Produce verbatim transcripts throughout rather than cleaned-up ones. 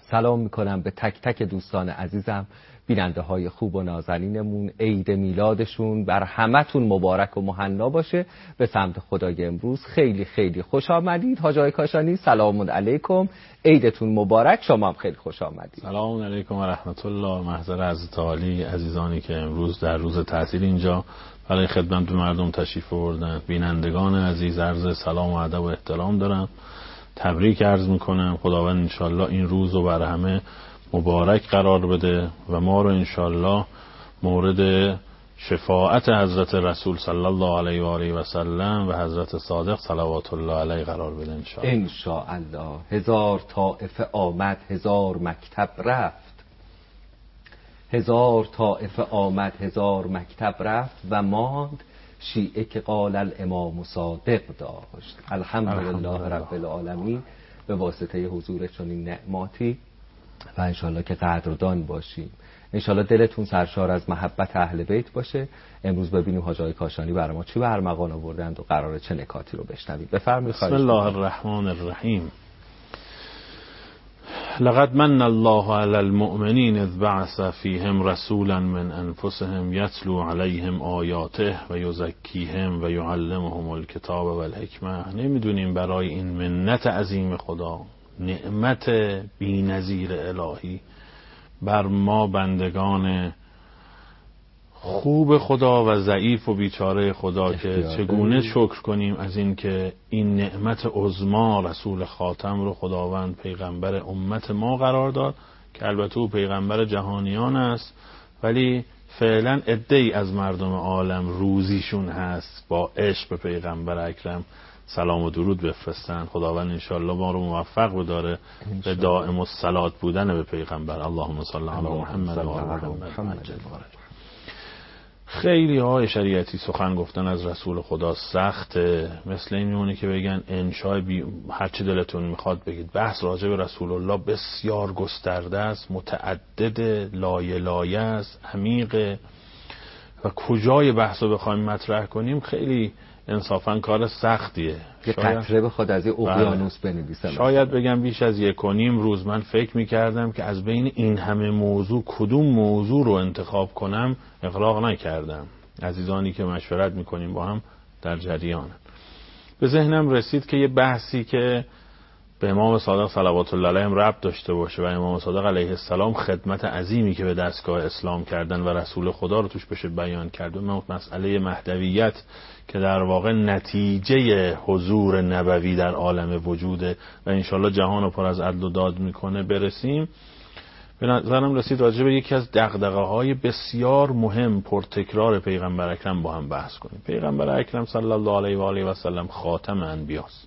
سلام میکنم به تک تک دوستان عزیزم، بیننده های خوب و نازنینمون. عید میلادشون بر همتون مبارک و مهنا باشه. به سمت خدای امروز خیلی خیلی خوش آمدید. حاج آقای کاشانی سلام علیکم، عیدتون مبارک. شما هم خیلی خوش آمدید. سلام علیکم و رحمت الله. محضر حضرت عالی عزیزانی که امروز در روز تعطیل اینجا برای خدمت مردم تشریف آوردن، بینندگان عزیز عرض سلام و ادب و احترام دارم، تبریک عرض میکنم. خداوند انشالله این روز رو بر همه مبارک قرار بده و ما رو انشالله مورد شفاعت حضرت رسول صلی الله علیه و آله و سلم و حضرت صادق صلوات الله علیه قرار بده انشالله. انشاءالله. هزار طائفه آمد هزار مکتب رفت، هزار طائفه آمد هزار مکتب رفت و ماند شیعه که قال الامام صادق داشت. الحمدلله رب العالمین. به واسطه حضور چنین نعماتی و انشالله که قدردان باشیم، انشالله دلتون سرشار از محبت اهل بیت باشه. امروز ببینیم حاج آقای کاشانی برای ما چی به ارمغان آوردند و قراره چه نکاتی رو بشنویم. بفرمایید. بسم الله الرحمن الرحیم. لقد من الله علی المؤمنین اذ بعث فیهم رسولا من انفسهم یتلو علیهم آیاته و یزکیهم و یعلمهم الکتاب و الحکمه. نمیدونیم برای این منت عظیم خدا، نعمت بی‌نظیر الهی بر ما بندگان خوب خدا و ضعیف و بیچاره خدا که چگونه شکر کنیم از این که این نعمت عظما رسول خاتم رو خداوند پیغمبر امت ما قرار داد، که البته او پیغمبر جهانیان است، ولی فعلا عده‌ای از مردم عالم روزیشون هست با عشق به پیغمبر اکرم سلام و درود بفرستن. خداوند انشالله ما رو موفق بداره به دائم الصلات بودن به پیغمبر. اللهم صل علی محمد و آل محمد. خیلی های شریعتی سخن گفتن از رسول خدا سخته، مثل این میمونه که بگن انشای بی هرچی دلتون میخواد بگید. بحث راجع به رسول الله بسیار گسترده است، متعدد، لایه لایه است، عمیق، و کجای بحث رو بخوایم مطرح کنیم خیلی انصافا کار سختیه. که قطره به خود از یه اقیانوس بنویسم. شاید بگم بیش از یک و نیم روز من فکر میکردم که از بین این همه موضوع کدوم موضوع رو انتخاب کنم اغراق نکردم. عزیزانی که مشورت میکنیم با هم در جریان، به ذهنم رسید که یه بحثی که به امام صادق صلوات الله علیه ربط داشته باشه و امام صادق علیه السلام خدمت عظیمی که به دستگاه اسلام کردن و رسول خدا رو توش بشه بیان کرد، و مسئله مهدویت که در واقع نتیجه حضور نبوی در عالم وجوده و انشالله جهان رو پر از عدل و داد میکنه برسیم. به نظرم رسید راجع به یکی از دغدغه‌های بسیار مهم پرتکرار پیغمبر اکرم با هم بحث کنیم. پیغمبر اکرم صلی الله علیه و آله و سلم خاتم انبیاست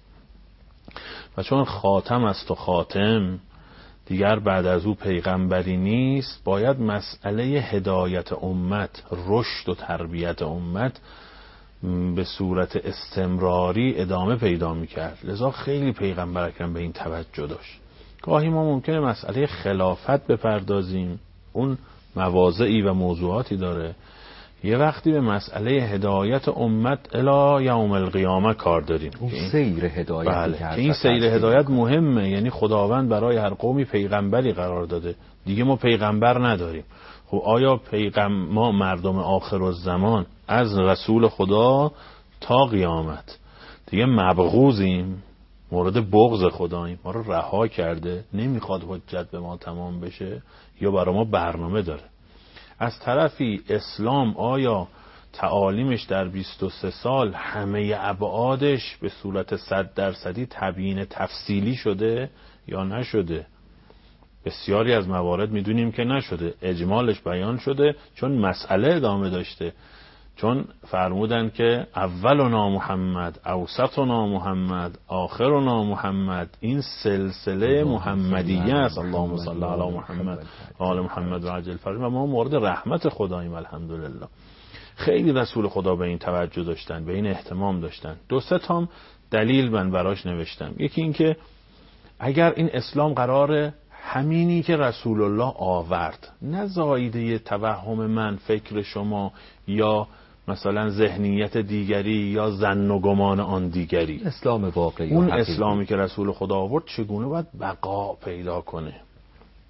و چون خاتم است و خاتم دیگر بعد از او پیغمبری نیست، باید مسئله هدایت امت، رشد و تربیت امت به صورت استمراری ادامه پیدا میکرد. لذا خیلی پیغمبر اکرم به این توجه داشت. گاهی ما ممکنه مسئله خلافت بپردازیم، اون مواضعی و موضوعاتی داره، یه وقتی به مسئله هدایت امت الی یوم القیامه کار داریم. اون سیر هدایت. بله، که این سیر هدایت مهمه. یعنی خداوند برای هر قومی پیغمبری قرار داده، دیگه ما پیغمبر نداریم. خب آیا پیغم ما مردم آخر الزمان از رسول خدا تا قیامت دیگه مبغوزیم، مورد بغض خداییم، ما رو رها کرده، نمیخواد حجت به ما تمام بشه، یا برای ما برنامه داره؟ از طرفی اسلام آیا تعالیمش در بیست و سه سال همه ابعادش به صورت صد درصدی تبیین تفصیلی شده یا نشده؟ بسیاری از موارد میدونیم که نشده، اجمالش بیان شده چون مسئله ادامه داشته، چون فرمودن که اولنا محمد، اوسطنا محمد، آخرنا محمد. این سلسله محمدیه است. اللهم صل علی محمد و آل محمد و عجل فرج. و ما مورد رحمت خداییم الحمدلله. خیلی رسول خدا به این توجه داشتن، به این اهتمام داشتن. دو سه تام دلیل من براش نوشتم. یکی این که اگر این اسلام قراره همینی که رسول الله آورد، نه زایده توهم من، فکر شما، یا مثلا ذهنیت دیگری یا ظن و گمان آن دیگری، اسلام واقعی، اون اسلامی که رسول خدا آورد چگونه باید بقا پیدا کنه؟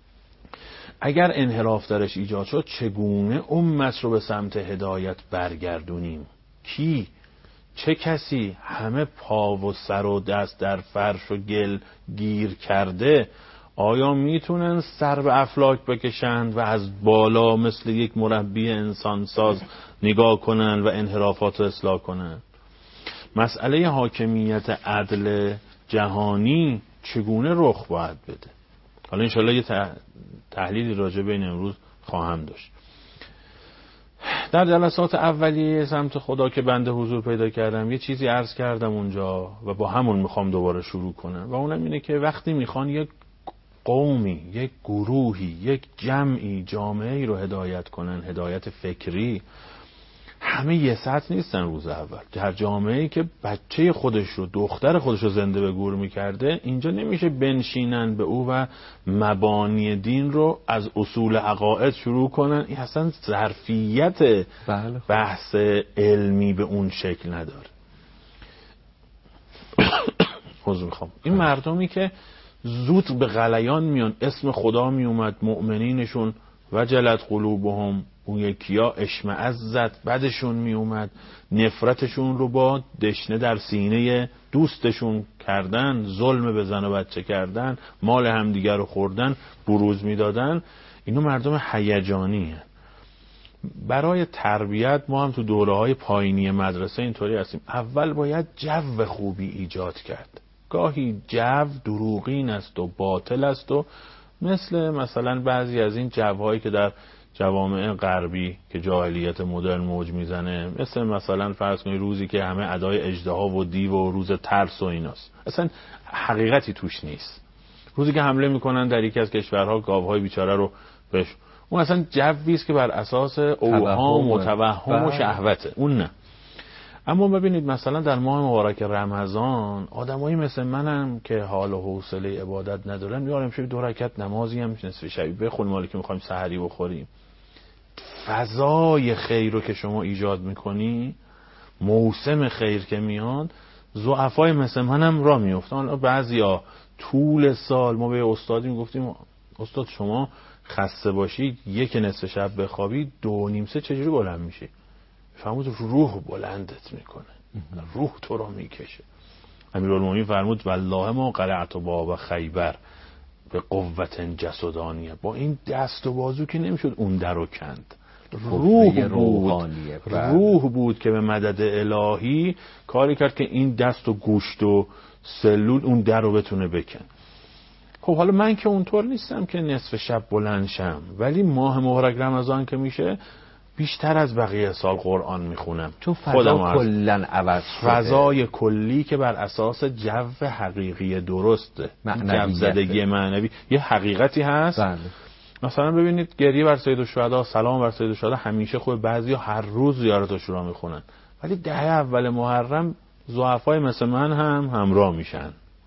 اگر انحراف درش ایجاد شد چگونه امت رو به سمت هدایت برگردونیم؟ کی؟ چه کسی؟ همه پا و سر و دست در فرش و گل گیر کرده. آیا میتونن سر به افلاک بکشند و از بالا مثل یک مربی انسانساز نگاه کنن و انحرافات رو اصلاح کنن؟ مسئله حاکمیت عدل جهانی چگونه رخ باید بده؟ حالا انشالله یه تحلیلی راجع به این امروز خواهم داشت. در جلسات اولیه سمت خدا که بنده حضور پیدا کردم یه چیزی عرض کردم اونجا و با همون میخوام دوباره شروع کنم و اونم اینه که وقتی میخوان یک قومی، یک گروهی، یک جمعی، جامعه‌ای رو هدایت کنن، هدایت فکری، همه یه سطح نیستن. روز اول در جامعه‌ای که بچه خودش رو، دختر خودش رو زنده به گور میکرده، اینجا نمیشه بنشینن به او و مبانی دین رو از اصول عقاید شروع کنن. این اصلا ظرفیت بحث علمی به اون شکل نداره. حضور میخوام این مردمی که زود به غلیان میان، اسم خدا میومد، مؤمنینشون وجلت قلوبهم، اون یکیا اشمئزت، بعدشون میومد، نفرتشون رو با دشنه در سینه دوستشون کردن، ظلم به زن و بچه کردن، مال همدیگر رو خوردن، بروز میدادن. اینو مردم هیجانی هستند. برای تربیت ما هم تو دوره‌های پایینی مدرسه اینطوری هستیم. اول باید جو خوبی ایجاد کرد. گاهی جو دروغین است و باطل است و مثل مثلا بعضی از این جوهایی که در جوامع غربی که جاهلیت مدرن موج میزنه، مثل مثلا فرض کنید روزی که همه ادای اژدها و دیو و روز ترس و ایناست، اصلا حقیقتی توش نیست. روزی که حمله میکنن در یکی از کشورها گاوهای بیچاره رو بش، اون اصلا جوی است که بر اساس اوهام و توهم و شهوته، اون نه. اما ببینید مثلا در ماه مبارک رمضان آدمایی مثل منم که حال و حوصله عبادت ندارن، میارم شب دو رکعت نمازی هم نصف شبی بخون، مالی که میخوایم سحری بخوریم. فضای خیر رو که شما ایجاد میکنی، موسم خیر که میاد، ضعفای مثل منم را میافتن. بعضیا طول سال ما به استادی میگفتیم استاد شما خسته باشید یک نصف شب بخوابی دو نیم سه چجوری بلند میشی؟ فرمود روح بلندت میکنه، روح تو رو میکشه. امیرالمومنین فرمود والله ما قلعت باب خیبر به قوت جسدانیه، با این دست و بازو که نمیشد اون در رو کند. روح بود، روح بود که به مدد الهی کاری کرد که این دست و گوشت و سلول اون در رو بتونه بکن. خب حالا من که اونطور نیستم که نصف شب بلند شم، ولی ماه مبارک رمضان که میشه بیشتر از بقیه سال قرآن میخونم. چون فضا کلن عوض شده، فضای کلی که بر اساس جو حقیقی درسته، جو زدگی معنوی، یه حقیقتی هست. بله. مثلا ببینید گریه بر سید الشهدا، سلام بر سید الشهدا همیشه خوب، بعضیا هر روز زیارتش رو میخونن، ولی دهه اول محرم ضعفای مثل من هم همراه میشن.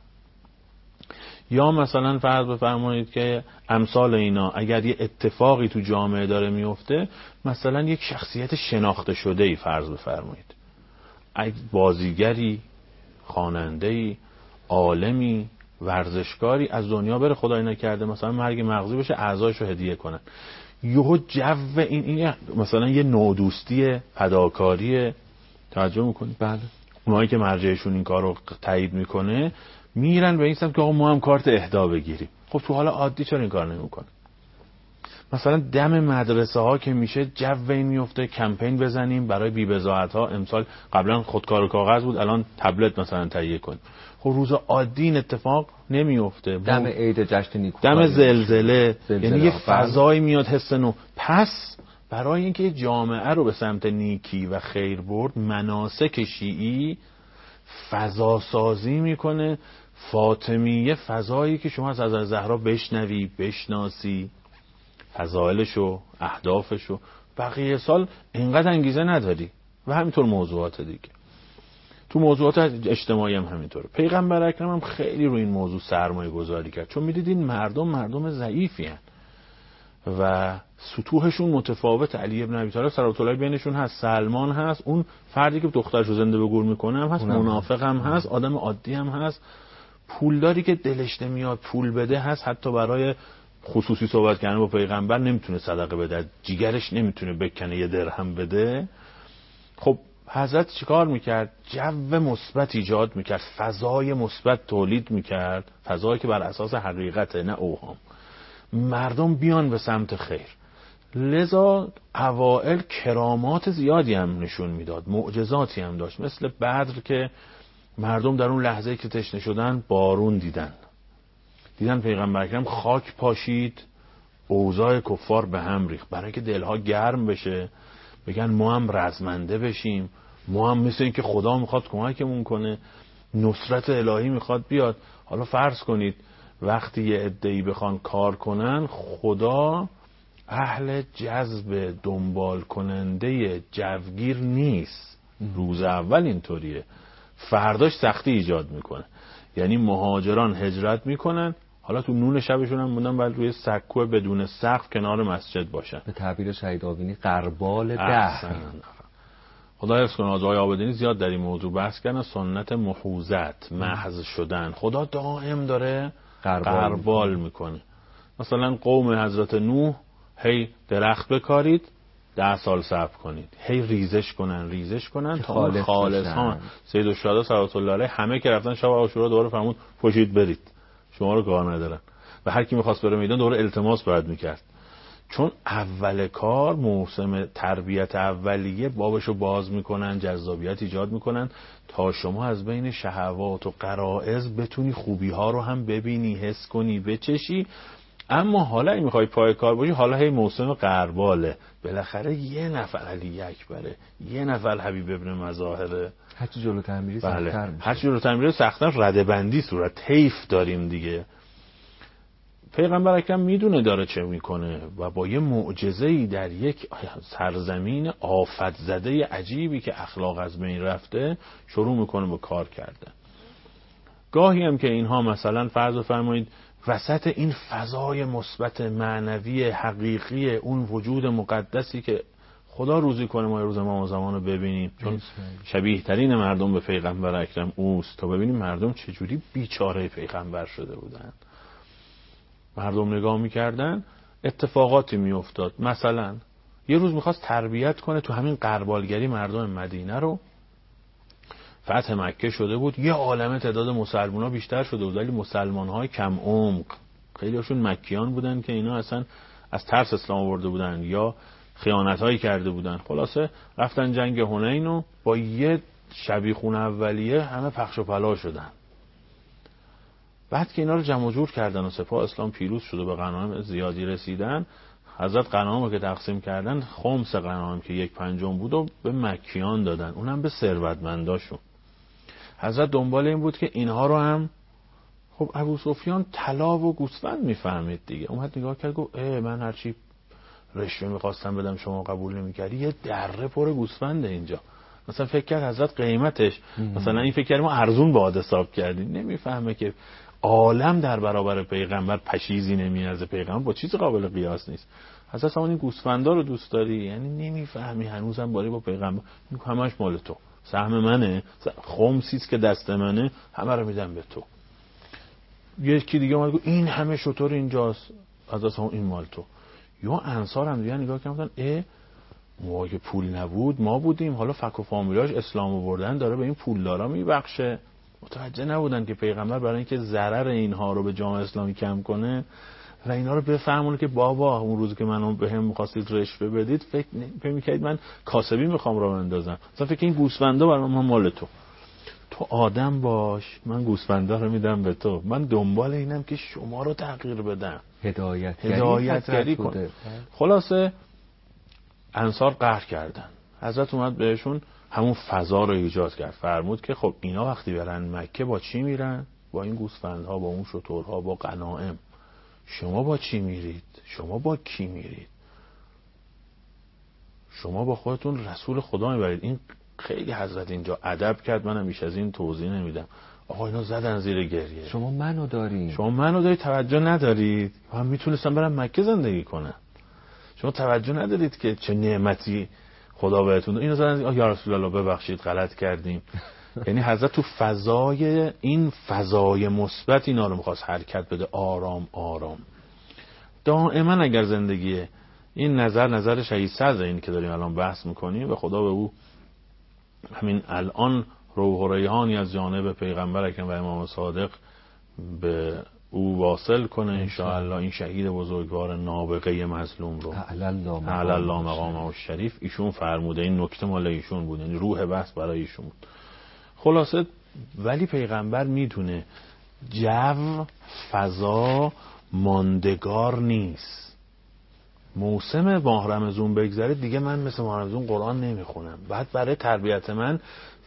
یا مثلا فرض بفرمایید که امثال اینا اگر یه اتفاقی تو جامعه داره میفته، مثلا یک شخصیت شناخته شده ای فرض بفرمایید، بازیگری، خواننده‌ای، عالمی، ورزشکاری از دنیا بره، خدای نکرده مثلا مرگ مغزی بشه، اعضایش رو هدیه کنن، یهو جو این این مثلا یه نودوستی فداکاری، توجه میکنید؟ بله. اونایی که مرجعشون این کارو تایید میکنه میرن به این سمت که آقا ما هم کارت اهدا بگیریم. خب تو حالا عادی چرا این کار نمیکنه؟ مثلا دم مدرسه ها که میشه جو این میفته کمپین بزنیم برای بی بضاعت ها. امسال قبلا خودکار و کاغذ بود، الان تبلت مثلا تهیه کنیم. خب روز عادی این اتفاق نمیفته. دم عید جشن نیکوکاری، دم زلزله, زلزله یعنی یه فضایی میاد حس نو. پس برای اینکه جامعه رو به سمت نیکی و خیر برد، مناسک شیعی فضا سازی میکنه. فاطمیه فضایی که شما از حضرت زهرا بشنوی، بشناسی فضائلشو، اهدافشو. بقیه سال اینقدر انگیزه نداری و همینطور موضوعات دیگه. تو موضوعات اجتماعی هم همینطوره. پیغمبر اکرم هم خیلی رو این موضوع سرمایه گذاری کرد، چون میدید این مردم مردم ضعیفی هن و سطوحشون متفاوت. علی ابن ابی طالب صلوات الله بینشون هست، سلمان هست، اون فردی که دخترشو زنده به گور میکنه هم هست، منافق هم هست، آدم عادی هم هست، پولداری که دلش نمیاد پول بده هست، حتی برای خصوصی صحبت کردن با پیغمبر نمیتونه صدقه بده، جیگرش نمیتونه بکنه یه درهم بده. خب حضرت چیکار میکرد؟ جو مثبت ایجاد میکرد، فضای مثبت تولید میکرد، فضایی که بر اساس حقیقت نه اوهام، مردم بیان به سمت خیر. لذا اوائل کرامات زیادی هم نشون میداد، معجزاتی هم داشت، مثل بدر که مردم در اون لحظه که تشنه شدن بارون دیدن، دیدن پیغمبر اکرم خاک پاشید، اوضاع کفار به هم ریخت، برای که دلها گرم بشه، بگن ما هم رزمنده بشیم، ما هم مثل این که خدا میخواد کمکمون کنه، نصرت الهی میخواد بیاد. حالا فرض کنید وقتی یه عده‌ای بخوان کار کنن، خدا اهل جذب دنبال کننده جوگیر نیست. روز اول اینطوریه، فرداش سختی ایجاد میکنه. یعنی مهاجران هجرت میکنن، حالا تو نون شبشون هم موندن بعد روی سکو بدون سقف کنار مسجد باشن. به تعبیر شهید آوینی قربال ده. خدا حفظ کنه. آقای عابدینی زیاد در این موضوع بحث کردن، سنت محوزت، محض شدن. خدا دائم داره قربال, قربال میکنه. مثلا قوم حضرت نوح هی درخت بکارید، ده سال صبر کنید، هی ریزش کنن ریزش کنن تا اون خالصان. سید الشهدا صلوات الله علیه همه که رفتن شب عاشورا دوباره فرمود پوشید برید، شما رو کار ندارن. و هر کی می‌خواست بره میدان دوباره التماس باید میکرد، چون اول کار موسم تربیت اولیه بابشو باز میکنن، جذابیت ایجاد میکنن تا شما از بین شهوات و غرائز بتونی خوبی ها رو هم ببینی، حس کنی، بچشی. اما حالا این میخوای پای کار باشی، حالا هی موسم غرباله، بالاخره یه نفر علی اکبره، یه نفر حبیب ابن مظاهره، هرچی جلوتر میری بله. سخت‌تر میشه. هرچی جلوتر میری سخت‌تر، رده بندی صورت، طیف داریم دیگه. پیغمبر اکرم میدونه داره چه میکنه و با یه معجزه‌ای در یک سرزمین آفت زده عجیبی که اخلاق از بین رفته شروع میکنه به کار کردن. گاهی هم که اینها مثلا فرض فرمایید وسط این فضای مثبت معنوی حقیقی اون وجود مقدسی که خدا روزی کنه ما روز ما زمان رو ببینیم، چون شبیه ترین مردم به پیغمبر اکرم اوست، تا ببینیم مردم چجوری بیچاره پیغمبر شده بودن. مردم نگاه میکردن اتفاقاتی میافتاد. مثلا یه روز میخواست تربیت کنه تو همین غربالگری مردم مدینه رو. فتح مکه شده بود، یه عالمه تعداد مسلمان‌ها بیشتر شده بود، ولی مسلمان‌های کم عمق، خیلی هاشون مکیان بودن که اینا اصلا از ترس اسلام آورده بودن یا خیانت‌هایی کرده بودن. خلاصه رفتن جنگ حنین و با یه شبیخون اولیه همه پخش و پلا شدن. بعد که اینا رو جمع جور کردن و سپاه اسلام پیروز شد و به غنایم زیادی رسیدن، حضرت غنایم رو که تقسیم کردن، خمس غنایم که یک پنجم بود و به مکیان دادن، اونم به ثروتمنداشون. حضرت دنبال این بود که اینها رو هم، خب ابو سفیان طلا و گوسفند میفهمید دیگه، اومد نگاه کرد گفت اه من هرچی رشوه میخواستم بدم شما قبول نمیکردی، یه دره پر گوسفنده اینجا. مثلا فکر کرد حضرت قیمتش ام. مثلا این فکر کرد ما ارزون باهات حساب کردیم. نمیفهمه که عالم در برابر پیغمبر پشیزی نمیارزه، پیغمبر با چیز قابل قیاس نیست. حضرت همون این گوسفندا رو دوست داری، یعنی نمیفهمی هنوزم باری با پیغمبر، همش مال تو، سهم منه، خمسیست که دست منه، همه رو میدم به تو. یکی دیگه اومد گفت این همه شطور اینجاست، حضرت همون این مال تو. یا انصار هم دیگه نگاه کردن اه ما که پول نبود ما بودیم، حالا فک و فامیلاش اسلام آوردن داره به این پولدارا میبخشه. متوجه نبودن که پیغمبر برای اینکه ضرر اینها رو به جامعه اسلامی کم کنه و اینا رو بفهمونه که بابا اون روزی که منو بهم می‌خواستید رشوه بدید فکر نمی‌کردید من کاسبی میخوام راه بندازم، مثلا فکر این گوسفندا برای من مال تو، تو آدم باش، من گوسفندا رو میدم به تو، من دنبال اینم که شما رو تغییر بدم، هدایت هدایتگری کنه. خلاصه انصار قهر کردن، حضرت اومد بهشون همون فضا رو ایجاد کرد، فرمود که خب اینا وقتی برن مکه با چی میرن؟ با این گوسفندها، با اون شترها، با غنایم. شما با چی میرید؟ شما با کی میرید؟ شما با خودتون رسول خدا میبرید. این خیلی حضرت اینجا ادب کرد، منم بیش از این توضیح نمیدم. آقا اینا زدن زیر گریه. شما منو دارید، شما منو دارید، توجه ندارید. من میتونستم برم مکه زندگی کنم، شما توجه ندارید که چه نعمتی خدا بهتون. اینو زدن یا رسول الله ببخشید غلط کردیم. یعنی حضرت تو فضای این فضای مثبت اینا رو می‌خواست حرکت بده، آرام آرام. دائما اگر زندگیه این نظر نظر شهید صدر این که داریم الان بحث میکنیم و خدا به او همین الان روح و ریحانی از جانب پیغمبر اکرم و امام صادق به او واصل کنه انشاءالله این شهید بزرگوار نابغه مظلوم رو اعلی الله مقامه الشریف. ایشون فرموده، این نکته مال ایشون بود، یعنی روح بحث برای ایشون بود. خلاصه ولی پیغمبر میدونه جو فضا ماندگار نیست. موسم ماه رمضان بگذره دیگه من مثل ماه رمضان قرآن نمیخونم، بعد برای تربیت من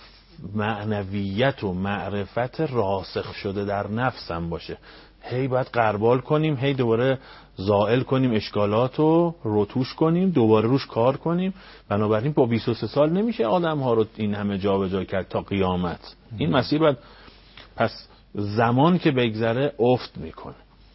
معنویت و معرفت راسخ شده در نفسم باشه. هی باید غربال کنیم، هی دوباره زائل کنیم اشکالات رو روتوش کنیم، دوباره روش کار کنیم. بنابراین با بیست و سه سال نمیشه آدم ها رو این همه جا به جا کرد تا قیامت. این مسیر باید پس زمان که بگذره افت میکنه.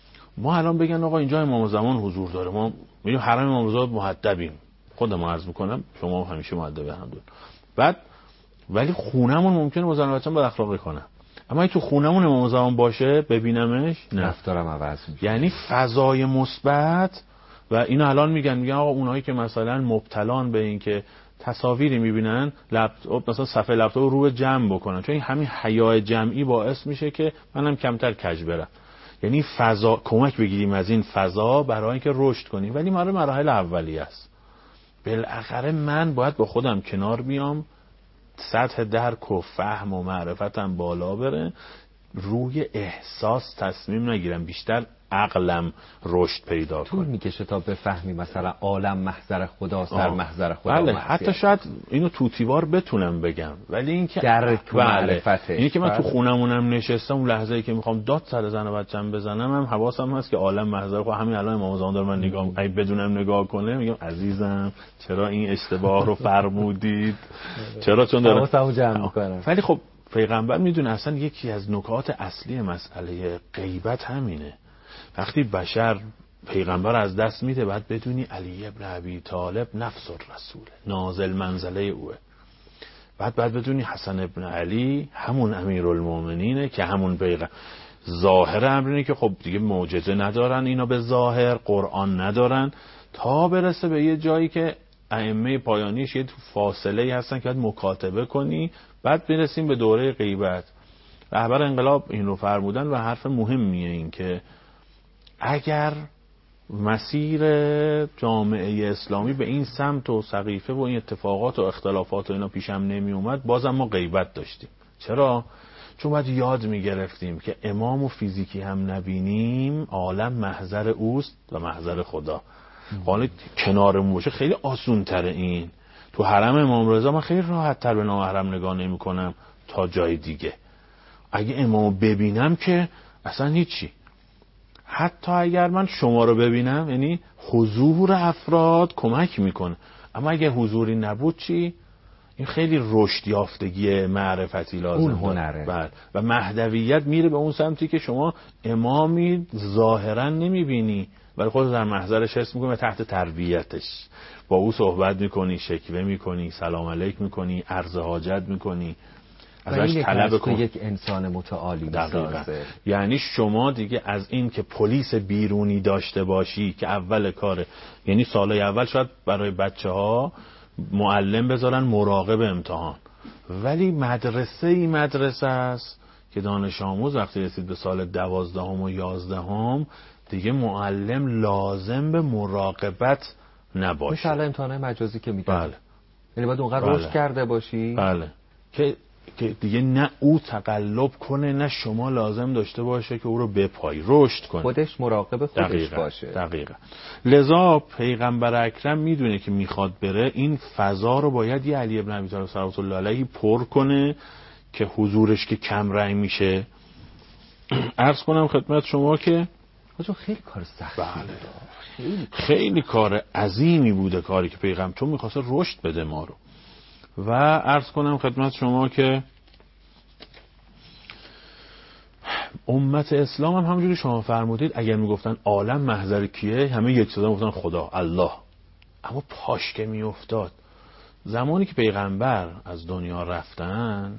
ما الان بگن آقا اینجا امام زمان حضور داره، ما میریم حرم امام زمان مؤدبیم، خودم عرض میکنم شما همیشه مؤدب همدون، بعد ولی خونمون ممکنه با زن و بچه‌م بد اخلاقی کنم، اما اگه تو خونمون امام زمان باشه ببینمش نه رفتارم عوض میشه. یعنی فضای مثبت. و اینو الان میگن میگن آقا اونایی که مثلا مبتلان به این که تصاویری میبینن لپتاپ مثلا صفحه لپتاپ رو به جمع بکنن، چون این همین حیای جمعی باعث میشه که منم کمتر کج برم. یعنی فضا کمک بگیریم از این فضا برای اینکه رشد کنیم، ولی مال مراحل اولیه است. بالاخره من باید با خودم کنار بیام، سطح درک و فهم و معرفتم بالا بره، روی احساس تصمیم نگیرم، بیشتر عقلم رشد پیدا کنه. طول میکشه تا بفهمی مثلا عالم محضر خدا سر محضر خدا. بله حتی شاید اینو توتیوار بتونم بگم، ولی این که درک و معرفتش، اینی که من بله. تو خونمونم نشستم اون لحظه‌ای که میخوام داد سر زن و بچه‌م بزنم هم حواسم هست که عالم محضر خدا. همین الان امام زمان داره من نگاه ای بدونم نگاه کنه میگم عزیزم چرا این اشتباه رو فرمودید، چرا چون داره حواسمو جمع میکنم. ولی خب پیغمبر میدونه اصلا یکی از نکات اصلی مسئله غیبت همینه. وقتی بشر پیغمبر از دست میده بعد بدونی علی ابن ابی طالب نفس الرسول نازل منزله اوه، بعد بعد بدونی حسن ابن علی همون امیرالمومنینه که همون پیغمبر. ظاهر امرینه که خب دیگه معجزه ندارن اینا، به ظاهر قرآن ندارن، تا برسه به یه جایی که ائمه پایانیش یه فاصله هستن که باید مکاتبه کنی، بعد برسیم به دوره غیبت. رهبر انقلاب این رو فرمودن و حرف مهمیه این که اگر مسیر جامعه اسلامی به این سمت و سقیفه و این اتفاقات و اختلافات و اینا پیشم نمی اومد بازم ما غیبت داشتیم. چرا؟ چون باید یاد می گرفتیم که امام و فیزیکی هم نبینیم، عالم محضر اوست و محضر خدا. حالا کنارمون باشه خیلی آسون تره. این تو حرم امام رضا من خیلی راحت تر به ناحرم نگاه نمی کنم تا جای دیگه. اگه امامو ببینم که اصلا هیچی. حتی اگر من شما رو ببینم، یعنی حضور افراد کمک میکنه، اما اگه حضوری نبود چی؟ این خیلی رشد یافتگی معرفتی لازم، اون هنره. بله. و مهدویت میره به اون سمتی که شما امامی ظاهرا نمیبینی ولی خود در محضرش حس میکنی و تحت تربیتش با او صحبت میکنی، شکوه میکنی، سلام علیک میکنی، عرض حاجت میکنی، ازش طلب کن. یک انسان متعالی میسازه. یعنی شما دیگه از این که پلیس بیرونی داشته باشی که اول کاره، یعنی سالهای اول شاید برای بچه ها معلم بذارن مراقب امتحان، ولی مدرسه ای مدرسه است که دانش آموز وقتی رسید به سال دوازدهم و یازدهم دیگه معلم لازم به مراقبت نباشه. مثل امتحانات مجازی که میگن. بله. یعنی باید اونقدر بله. رشد کرده باشی. بله. که که دیگه نه او تقلب کنه نه شما لازم داشته باشه که او رو بپایی، رشد کنه، خودش مراقب خودش دقیقا. باشه. دقیقا. لذا پیغمبر اکرم میدونه که میخواد بره این فضا رو باید یه علی ابن ابی طالب صلوات الله علیه پر کنه که حضورش که کم رنگ میشه. عرض کنم خدمت شما که حاجا خیلی کار سختی بله. بوده. خیلی خیلی کار عظیمی بوده کاری که پیغمبر، چون میخواسته رشد بده ما رو. و عرض کنم خدمت شما که امت اسلام هم همونجوری شما فرمودید اگر میگفتن عالم محضر کیه، همه یک صدا میگفتن خدا، الله. اما پاش که میافتاد زمانی که پیغمبر از دنیا رفتن،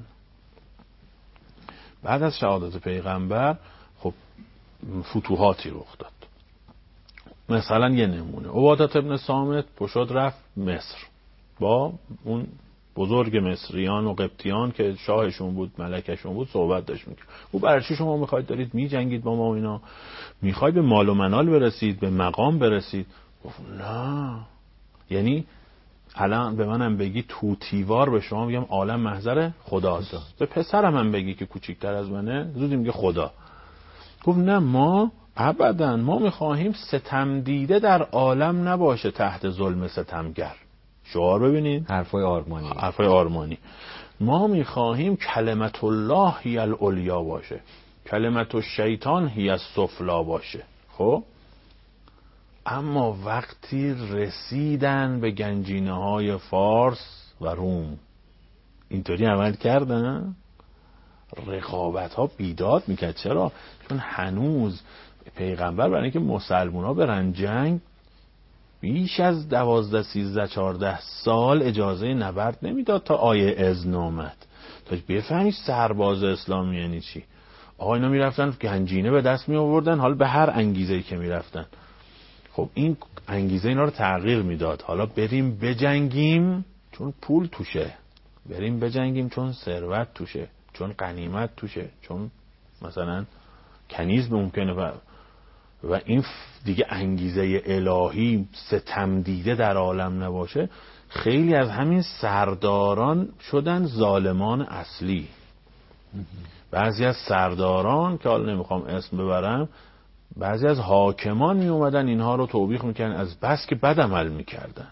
بعد از شهادت پیغمبر خب فتوحاتی رخ داد. مثلا یه نمونه، عبادة ابن صامت پشت رفت مصر با اون بزرگ مصریان و قبطیان که شاهشون بود، ملکشون بود، صحبت داشت میکرد. او برای چی شما میخواید دارید میجنگید با ما اینا؟ میخواید به مال و منال برسید، به مقام برسید؟ گفت نه. یعنی الان به منم بگی توتیوار به شما میگم عالم محضر خداست، به پسرم هم بگی که کوچیکتر از منه زودی میگه خدا. گفت نه، ما ابدا ما میخواهیم ستم دیده در عالم نباشه تحت ظلم ستمگر. شعار ببینید، حرفای آرمانی حرفای آرمانی ما میخواهیم کلمت الله هی العلیا باشه، کلمت الشیطان هی السفلا باشه. خب اما وقتی رسیدن به گنجینه های فارس و روم اینطوری عمل کردن، رقابت ها بیداد میکرد. چرا؟ چون هنوز پیغمبر برای اینکه مسلمان ها برن جنگ بیش از دوازده سیزده چارده سال اجازه نبرد نمیداد تا آیه اذن اومد تا بفهمی سرباز اسلامی یعنی چی. آقا اینا میرفتن گنجینه به دست می آوردن، حالا به هر انگیزه‌ای که میرفتن. خب این انگیزه اینا رو تغییر میداد. حالا بریم بجنگیم چون پول توشه، بریم بجنگیم چون ثروت توشه، چون غنیمت توشه، چون مثلا کنیز ممکنه و و این دیگه انگیزه الهی ستم دیده در عالم نباشه. خیلی از همین سرداران شدن ظالمان اصلی. بعضی از سرداران که حالا نمیخوام اسم ببرم، بعضی از حاکمان می اومدن اینها رو توبیخ میکردن از بس که بد عمل میکردن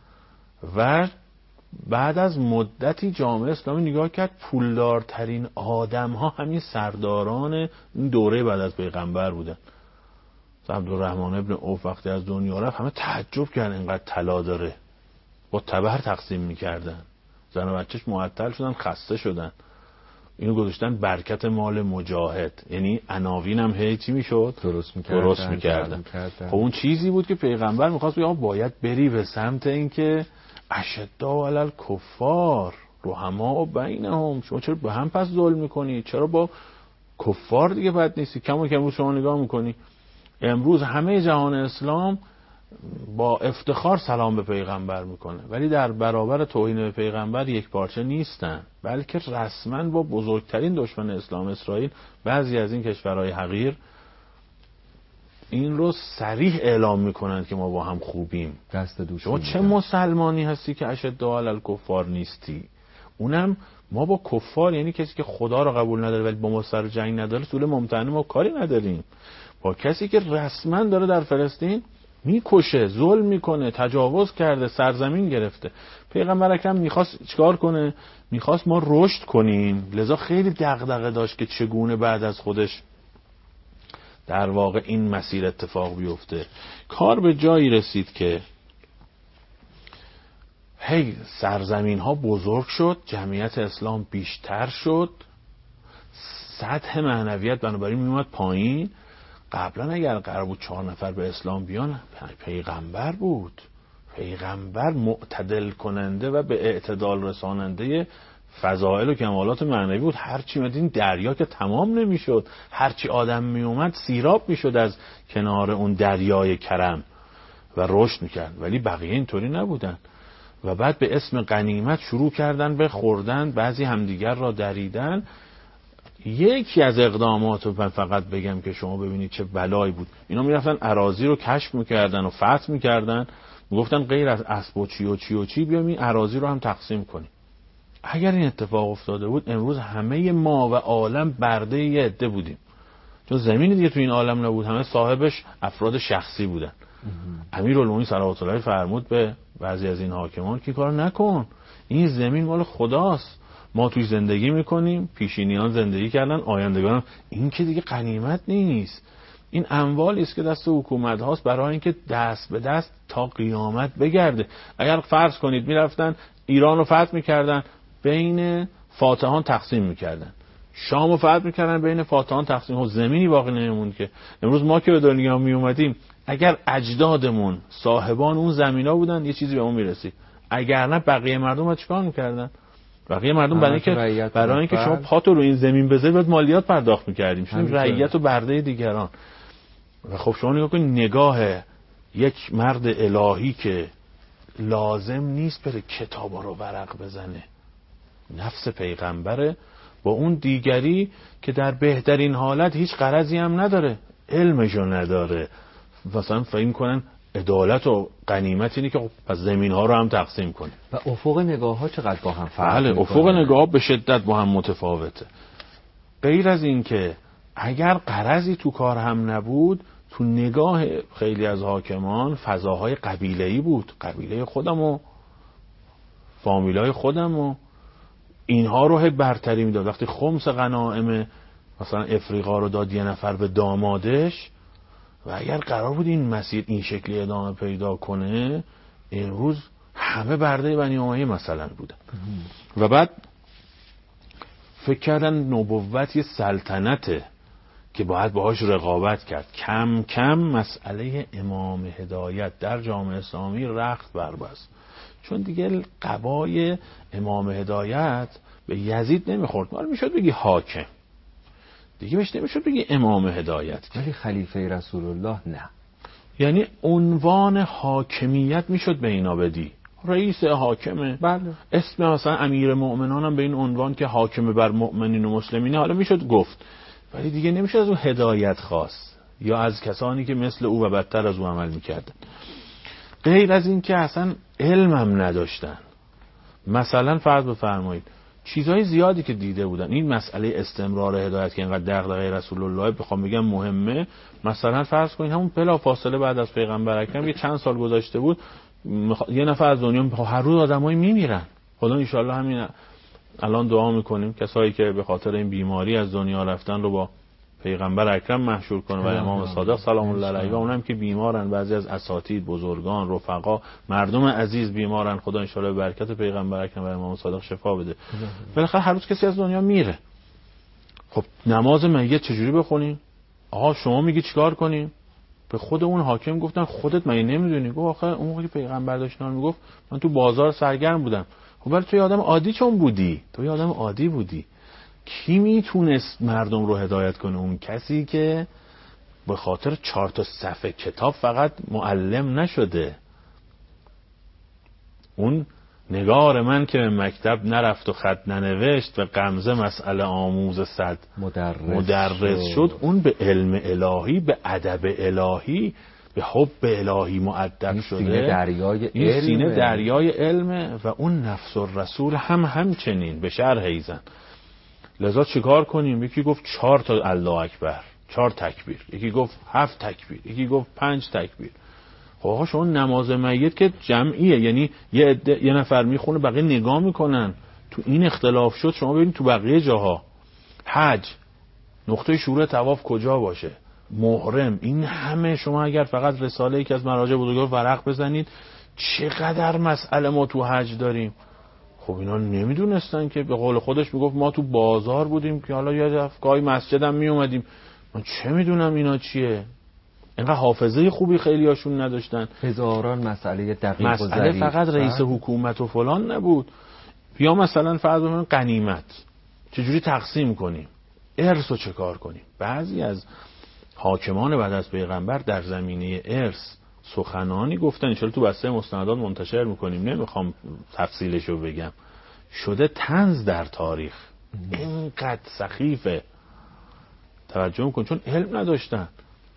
و بعد از مدتی جامعه اسلامی نگاه کرد پولدارترین آدم ها همین سرداران این دوره بعد از پیغمبر بودن. عبدالرحمن ابن عوف وقتی از دنیا رفت همه تعجب کردن اینقدر طلا داره، با تبر تقسیم میکردن، زن و بچهش معطل شدن، خسته شدن. اینو گذاشتن برکت مال مجاهد، یعنی عناوین هم هی چی میشد؟ درست میکردن درست میکردن. خب اون چیزی بود که پیغمبر میخواست بگه باید بری به سمت این که اشداء علی الکفار رحماء بینهم، شما چرا به هم پس ظلم میکنی؟ چرا با کفار دیگه بد نیستی؟ کما که امروز شما نگاه میکنی امروز همه جهان اسلام با افتخار سلام به پیغمبر میکنه ولی در برابر توهین به پیغمبر یک پارچه نیستن، بلکه رسما با بزرگترین دشمن اسلام اسرائیل بعضی از این کشورهای حقیر این رو صریح اعلام میکنند که ما با هم خوبیم. دست دوست شما چه مسلمانی هستی که اشداء علی الکفار نیستی؟ اونم ما با کفار یعنی کسی که خدا رو قبول نداره ولی با ما سر جنگ نداره، سوره ممتحنه ما کاری نداریم. با کسی که رسما داره در فلسطین میکشه، ظلم میکنه، تجاوز کرده، سرزمین گرفته. پیغمبر اکرم میخواست چیکار کنه؟ میخواست ما رشد کنیم، لذا خیلی دغدغه داشت که چگونه بعد از خودش در واقع این مسیر اتفاق بیفته. کار به جایی رسید که هی سرزمین ها بزرگ شد، جمعیت اسلام بیشتر شد، سطح معنویت بنابراین میومد پایین. قبلا اگر قرار بود چهار نفر به اسلام بیان، پیغمبر بود، پیغمبر معتدل کننده و به اعتدال رساننده فضائل و کمالات معنوی بود. هرچی میاد این دریا که تمام نمیشد، هرچی آدم میومد سیراب میشد از کنار اون دریای کرم و رشد میکرد، ولی بقیه اینطوری نبودن و بعد به اسم غنیمت شروع کردن به خوردن، بعضی همدیگر را دریدن. یکی از اقدامات رو من فقط بگم که شما ببینید چه بلایی بود. اینا میرفتن اراضی رو کشف میکردن و فتح میکردن، میگفتن غیر از اسب و چی و چی و چی بیام این اراضی رو هم تقسیم کنیم. اگر این اتفاق افتاده بود امروز همه ما و عالم برده یه عده بودیم، چون زمینی دیگه تو این عالم نبود، همه صاحبش افراد شخصی بودن. امیرالمومنین صلوات الله فرمود به بعضی از این حاکمان که کار نکن، این زمین مال خداست، ما توی زندگی میکنیم، پیشینیان زندگی کردن، آیندگان. این که دیگه غنیمت نیست، این اموالی است که دست حکومت هاست برای اینکه دست به دست تا قیامت بگرده. اگر فرض کنید میرفتن ایران رو فتح میکردن، بین فاتحان تقسیم میکردن، شام رو فتح میکردن، بین فاتحان تقسیم، زمینی باقی نمیموند. که امروز ما که به دنیا میومدیم اگر اجدادمون صاحبان اون زمینا بودن یه چیزی به اون میرسید، اگر نه بقیه مردم ها چیکار میکردن؟ بقیه مردم برای اینکه برای اینکه شما پاتو رو این زمین بذارید باید مالیات پرداخت میکردیم، شدیم رعیت و برده دیگران. و خب شما نگاه کنید نگاه یک مرد الهی که لازم نیست بره کتابا رو ورق بزنه، نفس پیغمبره، با اون دیگری که در بهترین حالت هیچ غرضی هم نداره، علمشو نداره، مثلا فهم کنن عدالت و غنیمت اینه که خب پس زمین ها رو هم تقسیم کنه. و افق نگاه ها چقدر با هم فرق بله، میکنه. افق نگاه ها به شدت با هم متفاوته. غیر از این که اگر غرضی تو کار هم نبود، تو نگاه خیلی از حاکمان فضاهای قبیله‌ای بود، قبیله خودم و فامیلای خودم و اینها رو هی برتری میداد. وقتی خمس غنائم مثلا افریقا رو داد یه نفر به دامادش، و اگر قرار بود این مسیر این شکلی ادامه پیدا کنه، امروز همه برده بنی امیه مثلا بودن. و بعد فکر کردن نبوت یه سلطنته که باید باهاش رقابت کرد. کم کم مسئله امام هدایت در جامعه اسلامی رخت بربست، چون دیگه قبای امام هدایت به یزید نمیخورد. مال میشد بگی حاکم، دیگه بهش نمیشد بگی امام هدایت. ولی خلیفه رسول الله نه، یعنی عنوان حاکمیت میشد به اینا بدی، رئیس حاکمه. بله. اسم مثلا امیر مؤمنان هم به این عنوان که حاکم بر مؤمنین و مسلمینه حالا میشد گفت، ولی دیگه نمیشد از اون هدایت خواست یا از کسانی که مثل او و بدتر از او عمل میکردن. غیر از این که اصلا علمم نداشتن. مثلا فرض بفرمایید چیزهای زیادی که دیده بودن، این مسئله استمرار هدایت که اینقدر دغدغه رسول الله بخوام بگم مهمه، مثلا فرض کنید همون بلا فاصله بعد از پیغمبر اکرم یه چند سال گذشته بود، یه نفر از دنیا هر روز آدمایی میمیرن. خدا ان شاء الله همین الان دعا میکنیم کسایی که به خاطر این بیماری از دنیا رفتن رو با پیغمبر اکرم محشور کنه و امام صادق سلام الله علیه، و اونم که بیمارن، بعضی از اساتید، بزرگان، رفقا، مردم عزیز بیمارن، خدا ان شاء الله برکت پیغمبر اکرم و امام صادق شفا بده. بالاخره هر روز کسی از دنیا میره. خب نماز میت چجوری بخونیم؟ آقا شما میگی چیکار کنیم؟ به خود اون حاکم گفتن خودت مگه نمیدونی؟ گفت آخه اون موقعی پیغمبر داشت اینا میگفت من تو بازار سرگرم بودم. خب ولی تو یه آدم عادی چون بودی، تو یه آدم عادی بودی. کی میتونست مردم رو هدایت کنه؟ اون کسی که به خاطر چهار تا صفحه کتاب فقط معلم نشده. اون نگار من که به مکتب نرفت و خط ننوشت، به غمزه مسئله آموز صد مدرس, مدرس شد. شد اون به علم الهی، به ادب الهی، به حب الهی مؤدب شده. سینه دریای این علمه. سینه دریای علمه و اون نفس الرسول هم همچنین به شرح ایزن. لذا چیکار کنیم؟ یکی گفت چهار تا الله اکبر، چهار تکبیر، یکی گفت هفت تکبیر، یکی گفت پنج تکبیر. خب آقا شما نماز میت که جمعیه، یعنی یه عده، یه نفر میخونه بقیه نگاه میکنن، تو این اختلاف شد. شما ببینید تو بقیه جاها حج نقطه شروع طواف کجا باشه، محرم، این همه شما اگر فقط رساله ای که از مراجع بزرگوار ورق بزنید چقدر مسئله ما تو حج داریم. خب اینا نمیدونستن که به قول خودش میگفت ما تو بازار بودیم که حالا یه دفعه مسجدم میومدیم، من چه میدونم اینا چیه. اینقدر حافظه خوبی خیلی هاشون نداشتن. هزاران مسئله دقیق و ظریف. مسئله فقط رئیس حکومت و فلان نبود. یا مثلا فرض بفرمایید غنیمت چجوری تقسیم کنیم، ارث رو چه کار کنیم. بعضی از حاکمان بعد از پیغمبر در زمینه ارث سخنانی گفتن، ان شاءالله تو بسته مستندات منتشر میکنیم، نمیخوام تفصیلشو بگم، شده طنز در تاریخ. اینقدر سخیفه، توجه میکن، چون علم نداشتن.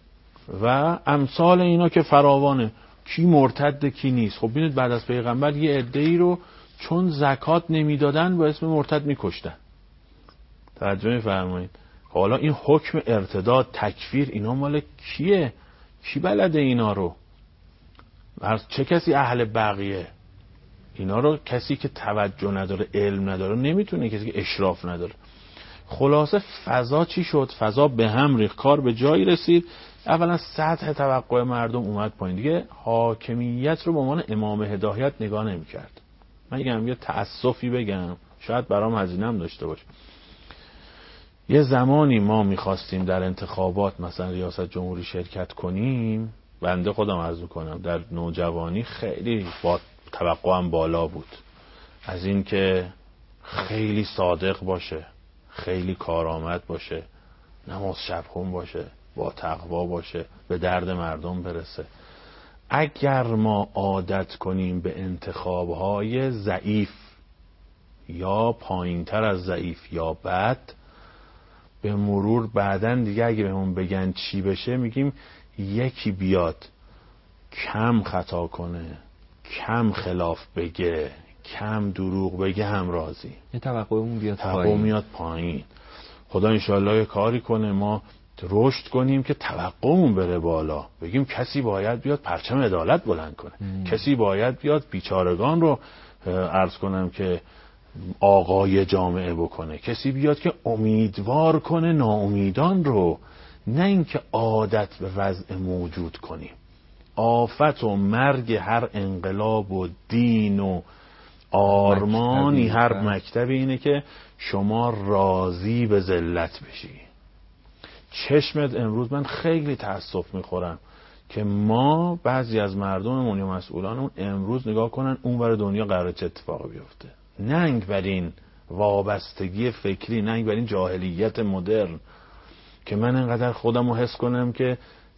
و امثال اینا که فراوانه، کی مرتد کی نیست. خب ببینید بعد از پیغمبر یه عده‌ای رو چون زکات نمیدادن با اسم مرتد میکشتن. توجه میفرمایید. حالا این حکم ارتداد، تکفیر، اینا مال کیه؟ کی بلده اینا رو؟ چه کسی اهل بقیه؟ اینا رو کسی که توجه نداره، علم نداره نمیتونه، کسی که اشراف نداره. خلاصه فضا چی شد؟ فضا به هم ریخت، کار به جایی رسید. اولا سطح توقع مردم اومد پایین، دیگه حاکمیت رو به عنوان امام هدایت نگاه نمی‌کرد. من میگم یه تأسفی بگم، شاید برام هزینه‌ام داشته باشه. یه زمانی ما می‌خواستیم در انتخابات مثلا ریاست جمهوری شرکت کنیم، بنده خودم عرض می‌کنم در نوجوانی خیلی با توقعم بالا بود از این که خیلی صادق باشه، خیلی کارآمد باشه، نماز شب خون باشه، با تقوا باشه، به درد مردم برسه. اگر ما عادت کنیم به انتخابهای ضعیف یا پایینتر از ضعیف یا بد، به مرور بعدن دیگه اگه بهمون بگن چی بشه میگیم یکی بیاد کم خطا کنه، کم خلاف بگه، کم دروغ بگه هم راضی. یه توقعمون بیاد توقع پایین. میاد پایین. خدا انشالله یه کاری کنه ما رشد کنیم که توقعمون بره بالا، بگیم کسی باید بیاد پرچم عدالت بلند کنه، ام. کسی باید بیاد بیچارگان رو عرض کنم که آقای جامعه بکنه، کسی بیاد که امیدوار کنه ناامیدان رو، نه اینکه عادت به وضع موجود کنیم. آفت و مرگ هر انقلاب و دین و آرمانی هر مکتبی اینه که شما راضی به ذلت بشی. چشمت امروز من خیلی تأسف میخورم که ما بعضی از مردممون یا مسئولانمون امروز نگاه کنن اون ور دنیا قراره چه اتفاقی بیفته. ننگ بر این وابستگی فکری، ننگ بر این جاهلیت مدرن که من انقدر خودم رو حس کنم که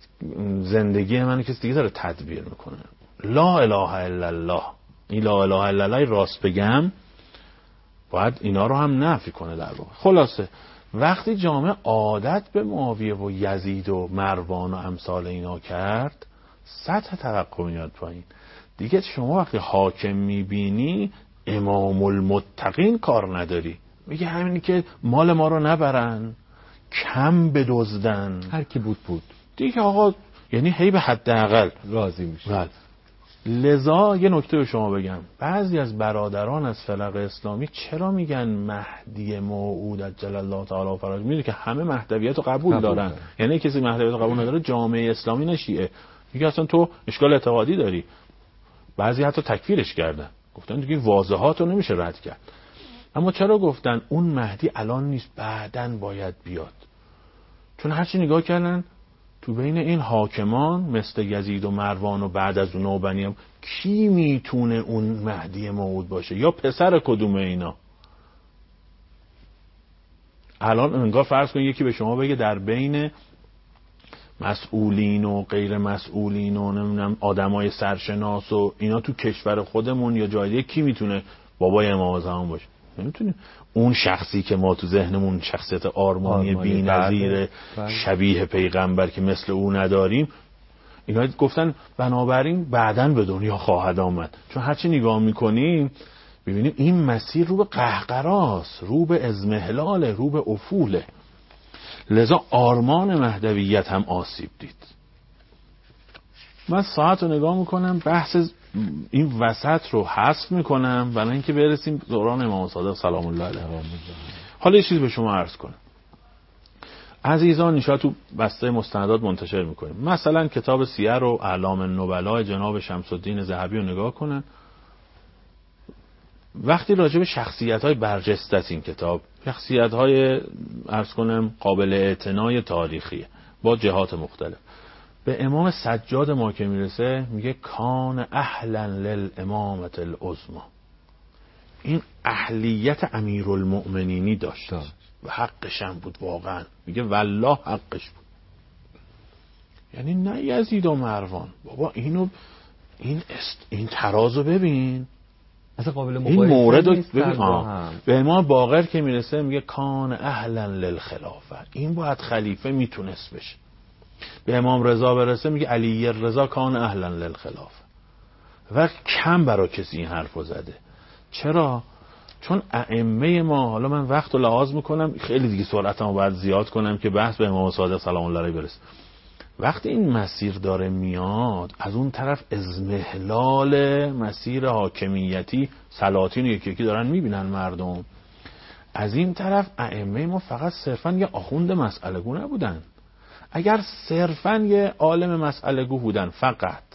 زندگی من کسی دیگه داره تدبیر میکنه. لا اله الا الله، این لا اله الا الله راست بگم باید اینا رو هم نفی کنه در واقع. خلاصه وقتی جامعه عادت به معاویه و یزید و مروان و امثال اینا کرد، سطح توقع میاد پایین. دیگه شما وقتی حاکم میبینی امام المتقین کار نداری، میگه همینی که مال ما رو نبرن، کم بدزدن، هر کی بود بود دیگه آقا، یعنی هی به حداقل راضی میشه. لذا یه نکته به شما بگم، بعضی از برادران از فلق اسلامی چرا میگن مهدی موعود عجل الله تعالی فرج؟ میدونی که همه مهدویت رو قبول, قبول دارن ده. یعنی کسی مهدویت رو قبول نداره جامعه اسلامی نشیعه، میگه اصلا تو اشکال اعتقادی داری. بعضی حتی تکفیرش کردن، گفتن دیگه واضحات رو نمیشه رد کرد. اما چرا گفتن اون مهدی الان نیست بعدن باید بیاد؟ چون هرچی نگاه کردن تو بین این حاکمان مثل یزید و مروان و بعد از اون نوبنی هم کی میتونه اون مهدی موعود باشه یا پسر کدوم اینا؟ الان انگار فرض کن یکی به شما بگه در بین مسئولین و غیر مسئولین و نمیدونم آدمای سرشناس و اینا تو کشور خودمون یا جای دیگه کی میتونه بابای امام زمان باشه؟ نمیتونیم. اون شخصی که ما تو ذهنمون شخصیت آرمانی بی‌نظیر شبیه پیغمبر که مثل او نداریم، اینا گفتن بنابراین بعدن به دنیا خواهد آمد. چون هرچی نگاه میکنیم ببینیم این مسیر رو به قهقراست، رو به ازمهلاله، رو به افوله. لذا آرمان مهدویت هم آسیب دید. من ساعت رو نگاه میکنم بحث این وسط رو حذف میکنم برای اینکه برسیم دوران امام صادق سلام الله علیه. حالا یه چیز به شما عرض کنم. عزیزان انشاءالله تو بسته مستندات منتشر میکنیم. مثلا کتاب سیر و اعلام النبلاء جناب شمس الدین ذهبی رو نگاه کنن. وقتی راجع به شخصیت‌های برجسته است این کتاب، شخصیت‌های عرض کنم قابل اعتنای تاریخی با جهات مختلف، به امام سجاد ما که میرسه میگه کان اهلا للامامة العظمی. این اهلیت امیرالمؤمنینی داشت و حقش هم بود واقعا. میگه والله حقش بود. یعنی نه یزید و مروان، بابا اینو این است این ترازو ببین، اصلا قابل این مورد رو ببین. به امام باقر که میرسه میگه کان اهلا للخلافه، این باید خلیفه میتونست بشه. به امام رضا برسه میگه علی رضا کان اهلا للخلافه. و کم برای کسی این حرفو زده. چرا؟ چون ائمه ما، حالا من وقت رو لحاظ میکنم خیلی دیگه سرعتمو باید زیاد کنم که بحث به امام صادق سلام الله علیه برسه. وقتی این مسیر داره میاد، از اون طرف ازمهلال مسیر حاکمیتی سلاطین یکی یکی دارن میبینن مردم. از این طرف ائمه ما فقط صرفا یه آخوند مسئله گو نبودن. اگر صرفا یه عالم مسئله گو بودن، فقط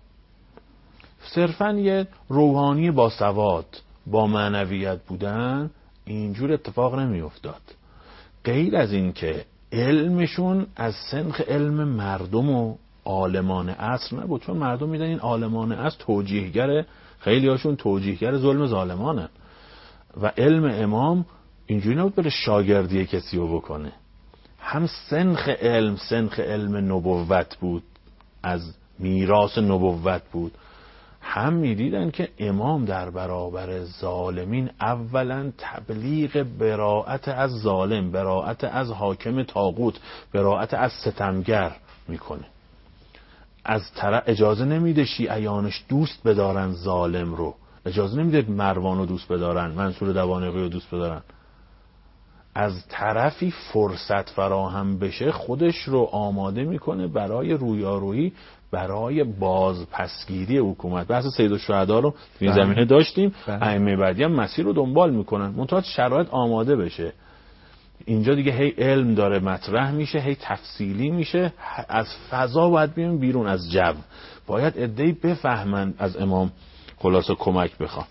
صرفا یه روحانی با سواد با معنویت بودن، اینجور اتفاق نمی افتاد. غیر از این که علمشون از سنخ علم مردم و عالمان عصر نبود، چون مردم میدن این عالمان عصر توجیهگر، خیلی هاشون توجیهگر ظلم ظالمانن و علم امام اینجوری نبود بره شاگردی کسی رو بکنه. هم سنخ علم سنخ علم نبوت بود از میراث نبوت بود، هم میدیدن که امام در برابر ظالمین اولا تبلیغ براءت از ظالم، براءت از حاکم طاغوت، براءت از ستمگر میکنه. از طرف اجازه نمیده شیعیانش دوست بدارن ظالم رو، اجازه نمیده مروان رو دوست بدارن، منصور دوانقی رو دوست بدارن. از طرفی فرصت فراهم بشه خودش رو آماده میکنه برای رویارویی، برای بازپسگیری حکومت. بحث سید الشهدا رو تو این زمینه داشتیم، ائمه بعدی هم مسیر رو دنبال میکنن، منتها شرایط آماده بشه. اینجا دیگه هی علم داره مطرح میشه، هی تفصیلی میشه، از فضا باید بیان بیرون، از جو باید عده‌ای بفهمن، از امام خلاصه کمک بخوان.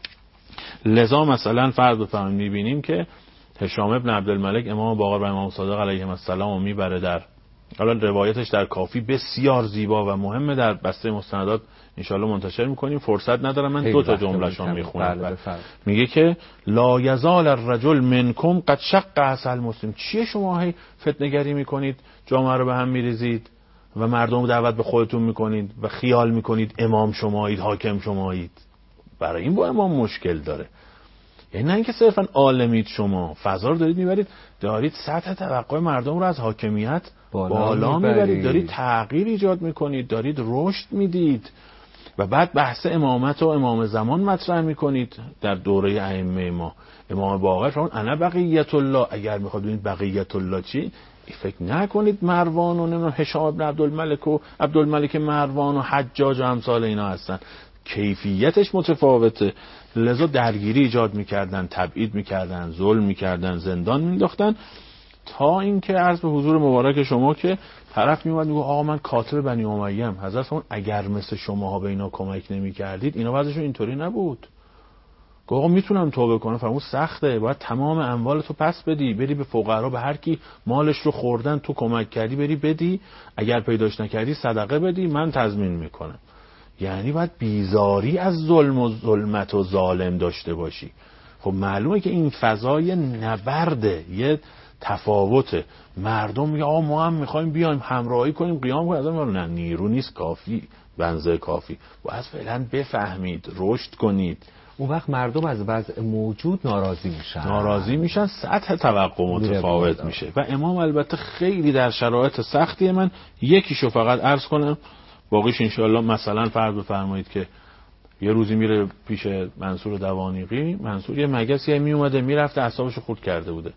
لذا مثلا فرض بفرمایید میبینیم که هشام ابن عبدالملک امام باقر و امام صادق علیهم السلام رو میبره در، حالا روایتش در کافی بسیار زیبا و مهمه، در بسته مستندات انشالله منتشر میکنیم، فرصت ندارم من دو تا جمله‌شون میخونم. میگه که لا یزال الرجل منکم قد شق عسل مسلم. چیه شما هی فتنه‌گری میکنید، جامعه رو به هم میریزید و مردم رو دعوت به خودتون میکنید و خیال میکنید امام شمایید، حاکم شمایید؟ برای این با امام مشکل داره. یعنی نه اینکه صرفا عالمید، شما فضا رو دارید میبرید، دارید سطح توقع مردم رو از حاکمیت بالا, بالا میبرید، دارید تغییر ایجاد میکنید، دارید رشد میدید و بعد بحث امامت و امام زمان مطرح میکنید در دوره ائمه ما. امام باقر فرمود انا بقیت الله. اگر میخواد ببینید بقیت الله چی، فکر نکنید مروان و نمیدونم هشام بن عبدالملک و عبدالملک مروان و حجاج و امثال اینا هستن، کیفیتش متفاوته. لذا درگیری ایجاد میکردن، تبعید میکردن، ظلم میکردن، زندان مینداختن، تا اینکه عرض به حضور مبارک شما که طرف میومد میگه آقا من کاتب بنی امیه ام. حضرت فرمود اگر مثل شماها به اینا کمک نمیکردید اینا وضعشون اینطوری نبود. گفت آقا میتونم توبه کنم. فرمود سخته، باید تمام اموال تو پس بدی، بری به فقرا، به هر کی مالش رو خوردن تو کمک کردی بری بدی، اگر پیداش نکردی صدقه بدی، من تضمین میکنم. یعنی باید بیزاری از ظلم و ظلمت و ظالم داشته باشی. خب معلومه که این فضای نبرده، یه تفاوته. مردم میگه آقا ما هم میخوایم بیایم همراهی کنیم، قیام کنیم. از اون نه، نیرو نیست کافی، بنزه کافی. باید فعلا بفهمید، رشد کنید. اون وقت مردم از وضع موجود ناراضی میشن، ناراضی میشن، سطح توقع متفاوت میشه. و امام البته خیلی در شرایط سختی، من یکیشو فقط عرض کنم، باقیش انشاءالله. مثلا فرض بفرمایید که یه روزی میره پیش منصور دوانقی، منصور یه مگسی می اومده میرفته، اعصابشو خورد کرده بوده،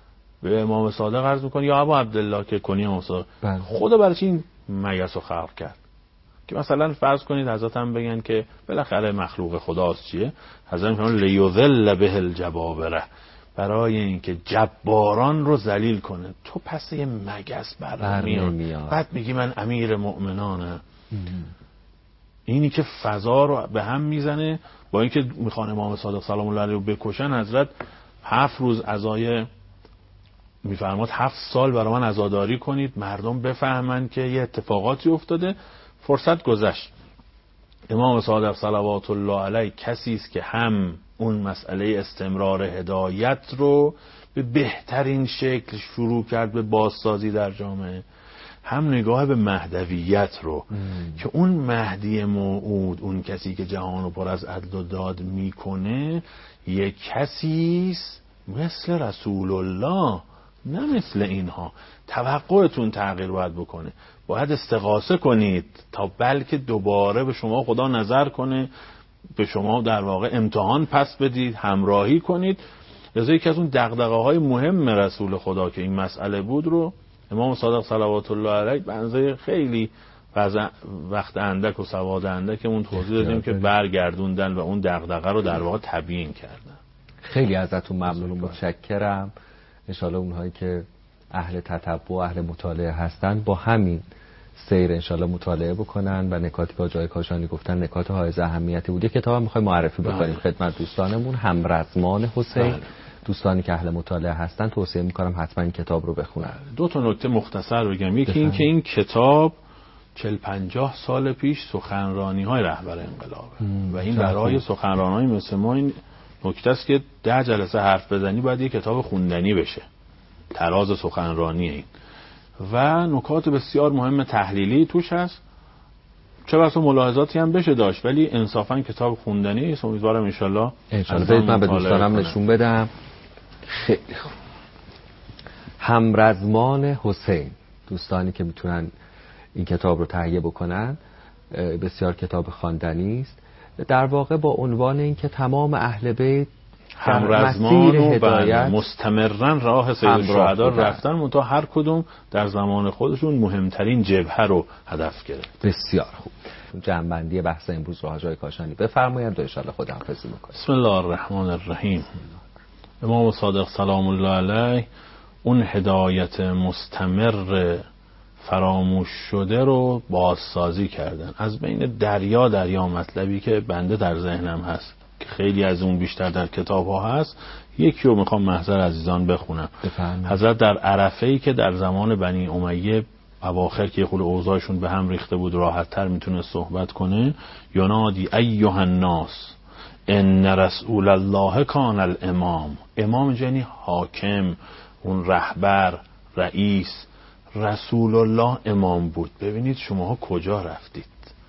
به امام صادق عرض میکنه یا ابا عبدالله که کنی امام صادق خدا برای چی این مگسو خلق کرد؟ که مثلا فرض کنید حضرت هم بگن که بالاخره مخلوق خداست، چیه؟ حضرت میگن لیذل به الجبابره، برای اینکه جباران رو ذلیل کنه. تو پس یه مگس برمیاد، بعد میگی من امیر مؤمنانم. اینی که فضا رو به هم میزنه. با اینکه میخوان امام صادق سلام الله علیه رو بکشن، حضرت هفت روز عزای میفرماد هفت سال برای من عزاداری کنید، مردم بفهمن که یه اتفاقاتی افتاده. فرصت گذشت. امام صادق صلوات الله علیه کسی است که هم اون مسئله استمرار هدایت رو به بهترین شکل شروع کرد به بازسازی در جامعه، هم نگاه به مهدویت رو ام. که اون مهدی موعود، اون کسی که جهان رو پر از عدل و داد میکنه، یک کسی است مثل رسول الله، نه مثل اینها. توقعتون تغییر باید بکنه، باید استغاثه کنید تا بلکه دوباره به شما خدا نظر کنه، به شما در واقع امتحان پس بدید، همراهی کنید. لذا یکی از اون دغدغه‌های مهم رسول خدا که این مسئله بود رو امام صادق صلوات الله علیه بنزه خیلی وقت اندک و سواد اندک اون توضیح دادیم که برگردوندن و اون دغدغه رو در واقع تبیین کردن. خیلی ازتون ممنون و متشکرم. انشالله اونهایی که اهل تتبع و اهل مطالعه هستن با همین سیر انشالله مطالعه بکنن و نکاتی که آقای کاشانی گفتن نکات حائز اهمیتی بوده. کتاب هم میخوایم معرفی بکنیم خدمت دوستانمون. همرزمان حسین، دوستانی که اهل مطالعه هستن توصیه میکنم حتما این کتاب رو بخونن. دو تا نکته مختصر بگم. یکی این که این کتاب چهل پنجاه سال پیش سخنرانی های رهبر انقلابه و این برای سخنرانای مثل ما این نکته است که ده جلسه حرف بزنی باید یه کتاب خوندنی بشه. تراز سخنرانی این و نکات بسیار مهم تحلیلی توش هست. چه بسا ملاحظاتی هم بشه داشت، ولی انصافا کتاب خوندنی است. امیدوارم ان شاءالله انشالله من به دوستانم نشون بدم. خیلی خوب. همرزمان حسین، دوستانی که میتونن این کتاب رو تهیه بکنن، بسیار کتاب خواندنی است، در واقع با عنوان این که تمام اهل بیت همرزمان و بله مستمرن راه سید الشهدا رفتن، منتها هر کدوم در زمان خودشون مهمترین جبهه رو هدف گرفت. بسیار خوب. جمع‌بندی بحث امروز رو حاج آقای کاشانی بفرمایید و ان شاءالله خداحافظی می‌کنیم. بسم الله الرحمن الرحیم. امام صادق سلام الله علیه اون هدایت مستمر فراموش شده رو بازسازی کردن. از بین دریا دریا مطلبی که بنده در ذهنم هست که خیلی از اون بیشتر در کتاب ها هست، یکی رو میخوام محضر عزیزان بخونم. بفرمایید. حضرت در عرفه‌ای که در زمان بنی امیه اواخر که خود اوضاعشون به هم ریخته بود، راحت تر میتونه صحبت کنه، ینادی ایها الناس ان رسول الله کان الامام. امام یعنی حاکم، اون رهبر، رئیس. رسول الله امام بود. ببینید شماها کجا رفتید.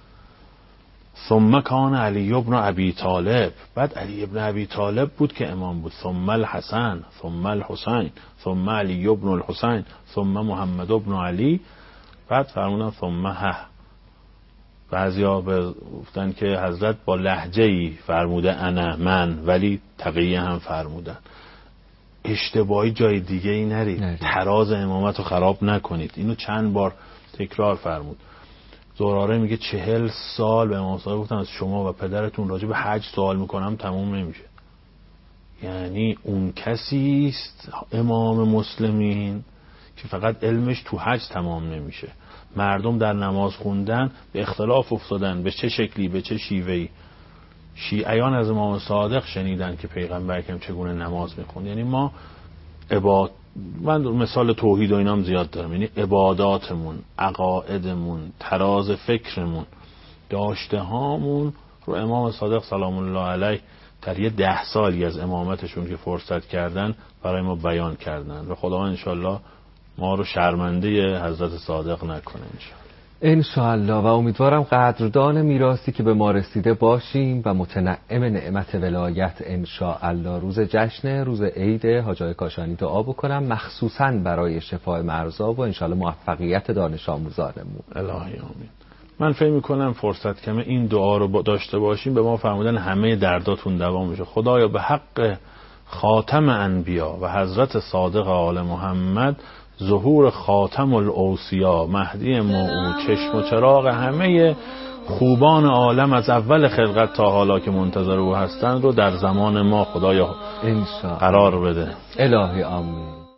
ثم کان علی ابن ابی طالب، بعد علی ابن ابی طالب بود که امام بود. ثم الحسن، ثم الحسین، ثم علی ابن الحسین، ثم محمد ابن علی. بعد فرمودن ثم ها. بعضیا گفتن که حضرت با لهجه‌ای فرموده انا من، ولی تقیه هم فرمودن. اشتباهی جای دیگه ای نرید، نرید. تراز امامت رو خراب نکنید. اینو چند بار تکرار فرمود. زراره میگه چهل سال به امام صادق گفتن از شما و پدرتون راجع به حج سوال میکنم تموم نمیشه. یعنی اون کسی است امام مسلمین که فقط علمش تو حج تمام نمیشه. مردم در نماز خوندن به اختلاف افتادن، به چه شکلی، به چه شیوهی. شیعیان از امام صادق شنیدن که پیغمبر اکرم چگونه نماز میخوند. یعنی ما عباد من مثال توحید و اینام زیاد دارم، یعنی عباداتمون، عقایدمون، طراز فکرمون، داشته هامون رو امام صادق سلام الله علیه در یه ده سالی از امامتشون که فرصت کردن برای ما بیان کردن و خدا انشالله ما رو شرمنده حضرت صادق نکنه انشالله. انشاءالله. و امیدوارم قدردان میراثی که به ما رسیده باشیم و متنعم نعمت ولایت انشاءالله. روز جشن، روز عید حاج آقای کاشانی دعا بکنم مخصوصاً برای شفای مرضا و انشاءالله موفقیت دانش آموزانمون. الهی آمین. من فکر میکنم فرصت کمه این دعا رو داشته باشیم. به ما فرمودن همه درداتون دوا میشه. خدایا به حق خاتم انبیا و حضرت صادق آل محمد، ظهور خاتم الاوصیا، مهدی موعود، چشم و چراغ همه خوبان عالم از اول خلقت تا حالا که منتظر او هستند رو در زمان ما خدایا قرار بده. الهی آمین.